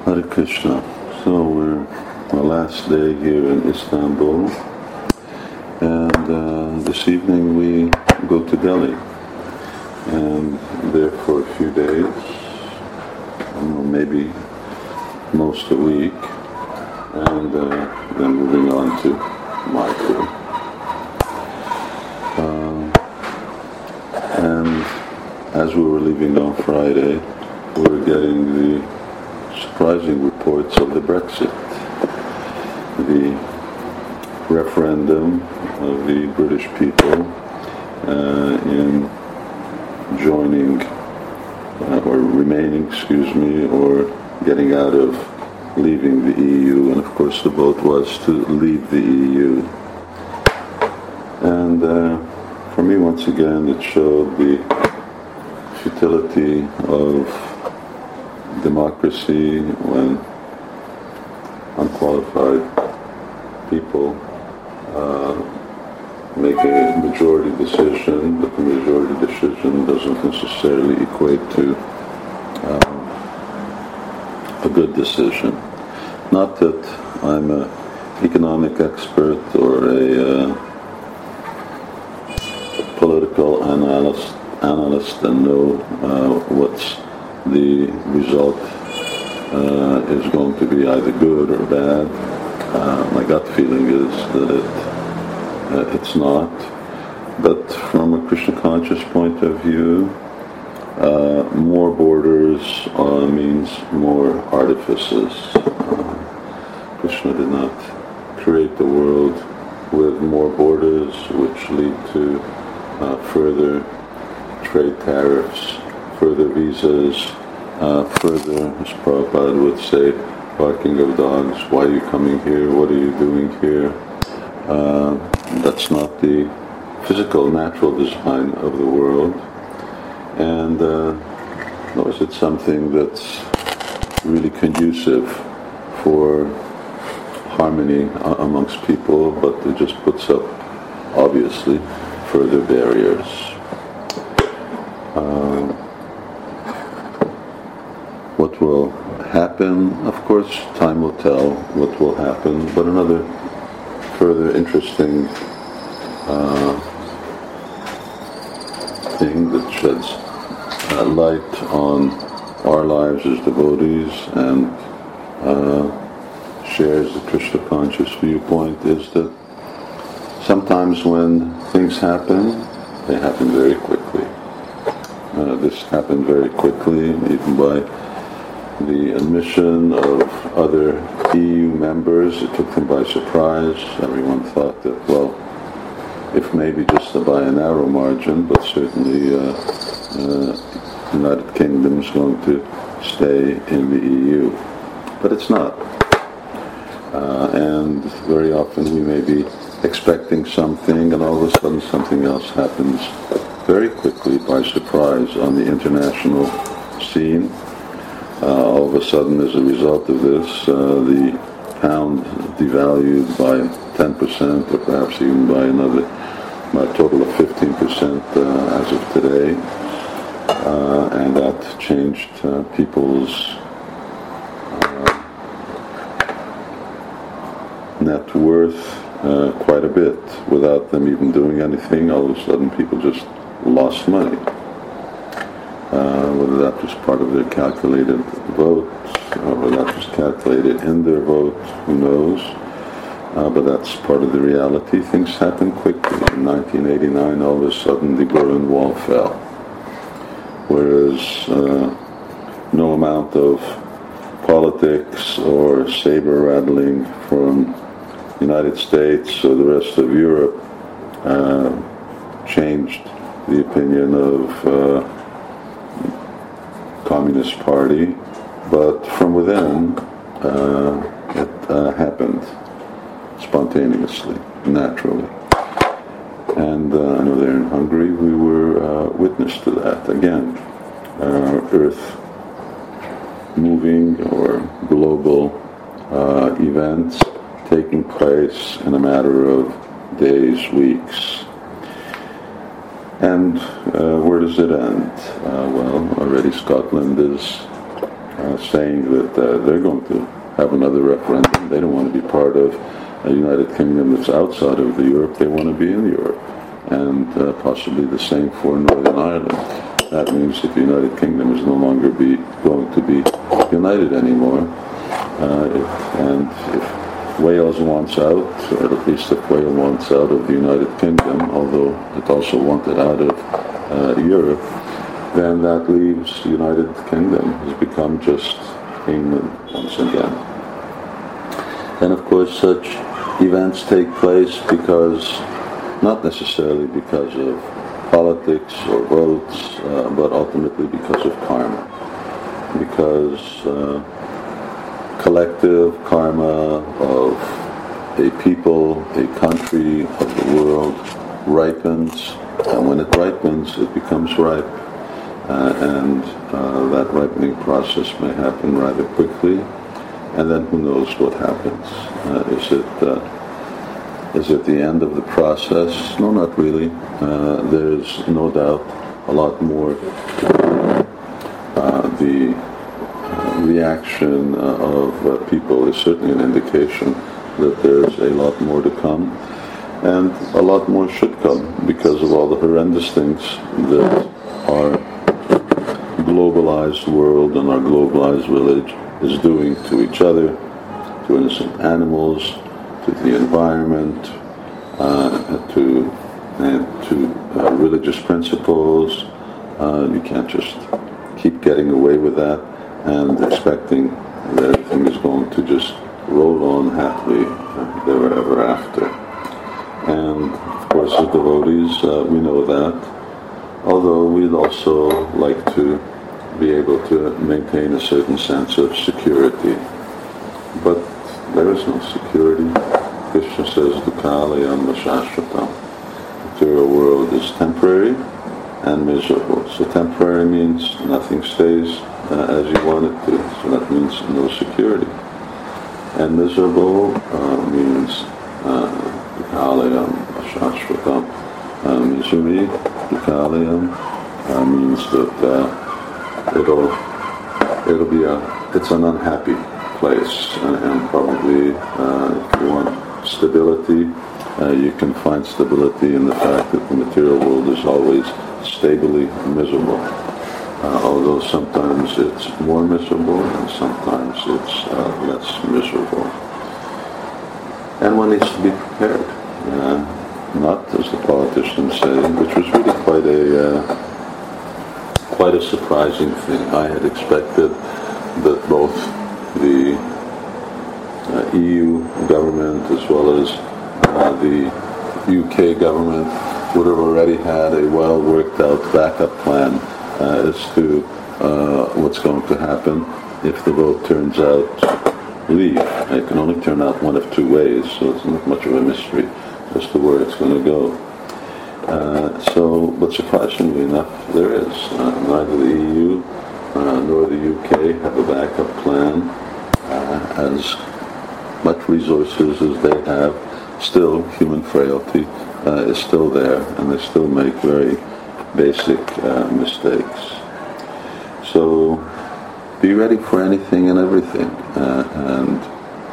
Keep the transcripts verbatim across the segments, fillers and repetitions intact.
Hare Krishna. So we're our last day here in Istanbul, and uh, this evening we go to Delhi, and there for a few days, I don't know, maybe most a week, and uh, then moving on to Mayapur. Uh, and as we were leaving on Friday, we were getting the surprising reports of the Brexit, the referendum of the British people uh, in joining uh, or remaining, excuse me, or getting out of leaving the E U, and of course the vote was to leave the E U. And uh, for me, once again, it showed the futility of democracy when unqualified people uh, make a majority decision, but the majority decision doesn't necessarily equate to um, a good decision. Not that I'm an economic expert or a uh, political analyst, analyst and know uh, what's the result uh, is going to be either good or bad. Uh, my gut feeling is that it uh, it's not. But from a Krishna conscious point of view, uh, more borders uh, means more artifices. Uh, Krishna did not create the world with more borders, which lead to uh, further trade tariffs, further visas, uh, further, as Prabhupada would say, barking of dogs. Why are you coming here? What are you doing here? Uh, that's not the physical, natural design of the world. And uh, nor is it something that's really conducive for harmony uh, amongst people, but it just puts up, obviously, further barriers. Uh, what will happen? Of course, time will tell what will happen, but another further interesting uh, thing that sheds uh, light on our lives as devotees and uh, shares the Krishna conscious viewpoint is that sometimes when things happen, they happen very quickly. Uh, this happened very quickly, even by the admission of other E U members. It took them by surprise. Everyone thought that, well, if maybe just by a narrow margin, but certainly uh, uh, the United Kingdom is going to stay in the E U. But it's not. Uh, and very often we may be expecting something, and all of a sudden something else happens very quickly by surprise on the international scene. Uh, all of a sudden, as a result of this, uh, the pound devalued by ten percent, or perhaps even by another, by a total of fifteen percent uh, as of today. Uh, and that changed uh, people's uh, net worth uh, quite a bit without them even doing anything. All of a sudden, people just lost money. Uh, whether that was part of their calculated vote, or whether that was calculated in their vote, who knows. Uh, but that's part of the reality. Things happen quickly. In nineteen eighty-nine, all of a sudden, the Berlin Wall fell. Whereas uh, no amount of politics or saber-rattling from the United States or the rest of Europe uh, changed the opinion of uh, Communist Party, but from within uh, it uh, happened spontaneously, naturally. And uh, I know there in Hungary we were uh, witness to that. Again, uh, Earth moving or global uh, events taking place in a matter of days, weeks. And uh, where does it end? Uh, well, already Scotland is uh, saying that uh, they're going to have another referendum. They don't want to be part of a United Kingdom that's outside of the Europe. They want to be in Europe. And uh, possibly the same for Northern Ireland. That means that the United Kingdom is no longer be going to be united anymore. Uh, if, and if Wales wants out, or at least if Wales wants out of the United Kingdom, although it also wanted out of uh, Europe, then that leaves the United Kingdom has become just England once again. And of course such events take place because, not necessarily because of politics or votes, uh, but ultimately because of karma. Because uh, collective karma of a people, a country, of the world ripens, and when it ripens, it becomes ripe. Uh, and uh, that ripening process may happen rather quickly, and then who knows what happens. Uh, is it uh, is it the end of the process? No, not really. Uh, there's no doubt a lot more to come. Uh, the uh, reaction uh, of uh, people is certainly an indication that there's a lot more to come, and a lot more should come because of all the horrendous things that our globalized world and our globalized village is doing to each other, to innocent animals, to the environment, uh, to and to uh, religious principles. Uh, you can't just keep getting away with that and expecting that everything is going to just roll on happily uh, ever, ever after. And of course, as devotees, uh, we know that. Although we'd also like to be able to maintain a certain sense of security. But there is no security. Krishna says, Dukhalayam Vashashvatam. The material world is temporary and miserable. So temporary means nothing stays uh, as you want it to. So that means no security. And miserable uh, means Dukhalayam Vashashvatam. Misery, Dukhalayam, uh, means that uh, it'll it'll be a it's an unhappy place, and, and probably uh, if you want stability, uh, you can find stability in the fact that the material world is always stably miserable. Uh, although sometimes it's more miserable and sometimes it's uh, less miserable. And one needs to be prepared, uh, not as the politicians say, which was really quite a uh, quite a surprising thing. I had expected that both the uh, E U government as well as uh, the U K government would have already had a well worked out backup plan uh, as to uh, what's going to happen if the vote turns out leave. It can only turn out one of two ways, so it's not much of a mystery as to where it's going to go. Uh, so, but surprisingly enough, there is. Uh, neither the E U uh, nor the U K have a backup plan. Uh, as much resources as they have, still human frailty uh, is still there, and they still make very basic uh, mistakes. So, be ready for anything and everything. Uh, and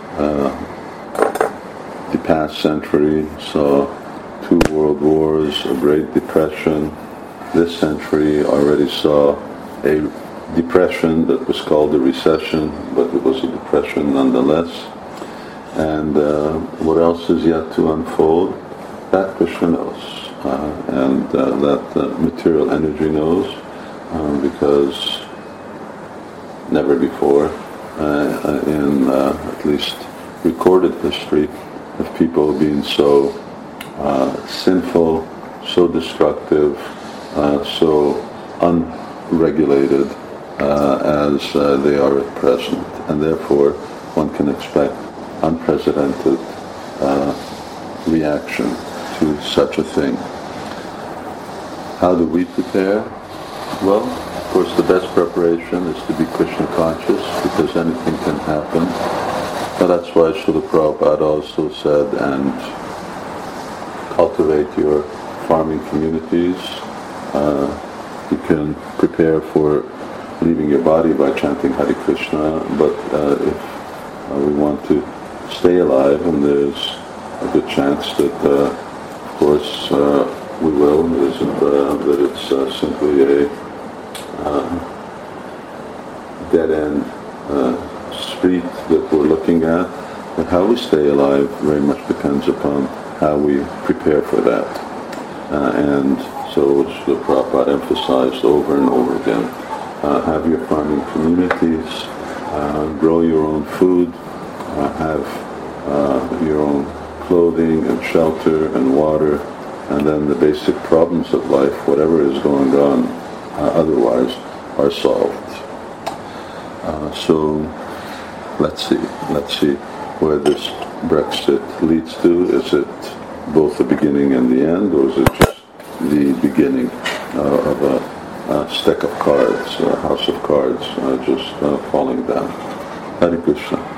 uh, the past century saw two world wars, a Great Depression. This century already saw a depression that was called a recession, but it was a depression nonetheless. And uh, what else is yet to unfold? That Krishna knows, uh, and uh, that uh, material energy knows, um, because never before uh, in uh, at least recorded history of people being so Uh, sinful, so destructive, uh, so unregulated uh, as uh, they are at present. And therefore, one can expect unprecedented uh, reaction to such a thing. How do we prepare? Well, of course, the best preparation is to be Krishna conscious, because anything can happen. And that's why Srila Prabhupada also said, and cultivate your farming communities. Uh, you can prepare for leaving your body by chanting Hare Krishna, but uh, if uh, we want to stay alive, and there's a good chance that, uh, of course, uh, we will, isn't uh, that it's uh, simply a uh, dead-end uh, street that we're looking at, and how we stay alive very much depends upon how we prepare for that. Uh, and so, as the Prabhupada emphasized over and over again, uh, have your farming communities, uh, grow your own food, uh, have uh, your own clothing and shelter and water, and then the basic problems of life, whatever is going on uh, otherwise, are solved. Uh, so let's see, let's see where this Brexit leads to. Is it both the beginning and the end, or is it just the beginning uh, of a, a stack of cards, a house of cards, uh, just uh, falling down? Hare Krishna.